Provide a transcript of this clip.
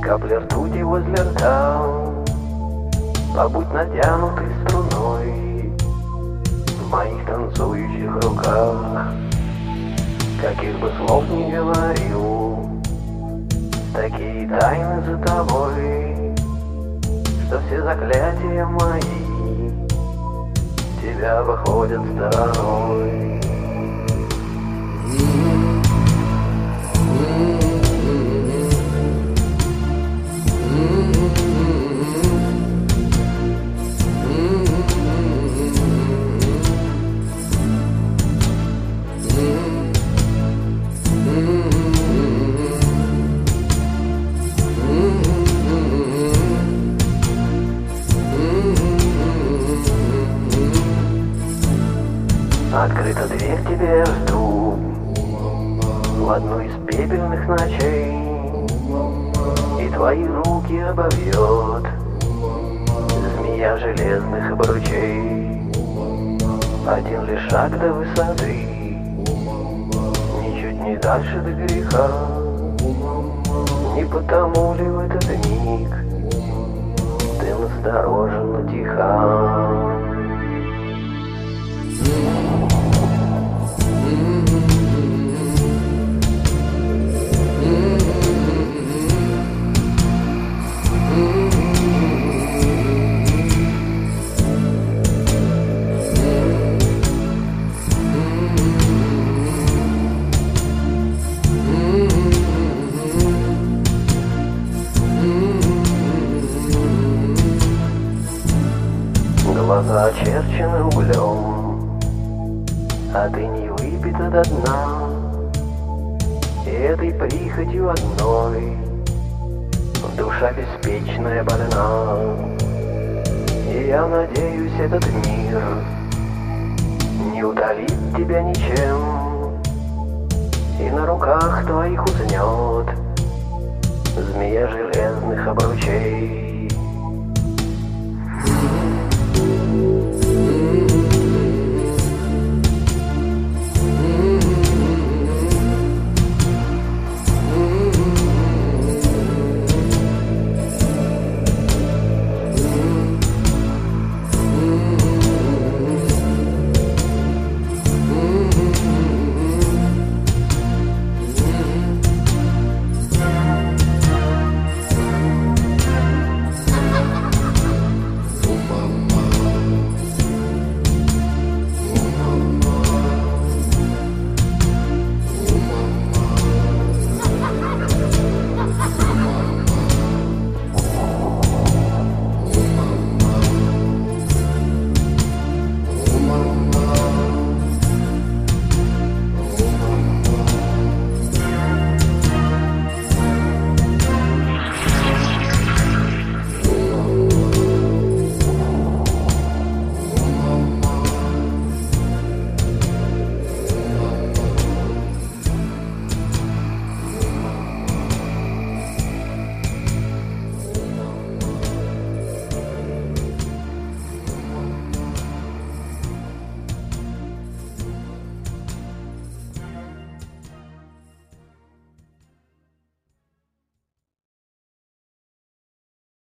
Капля ртути возле рта, побудь натянутой струной в моих танцующих руках. Каких бы слов ни говорил, такие тайны за тобой, что все заклятия мои тебя выходят стороной. Открыта дверь, тебе жду в одну из пепельных ночей, и твои руки обовьет змея железных обручей. Один лишь шаг до высоты, ничуть не дальше до греха. Не потому ли в этот миг ты настороженно тиха? Глаза очерчены углем, а ты не выпита до дна, и этой прихотью одной душа беспечная больна. И я надеюсь, этот мир не утолит тебя ничем, и на руках твоих уснет змея железных обручей.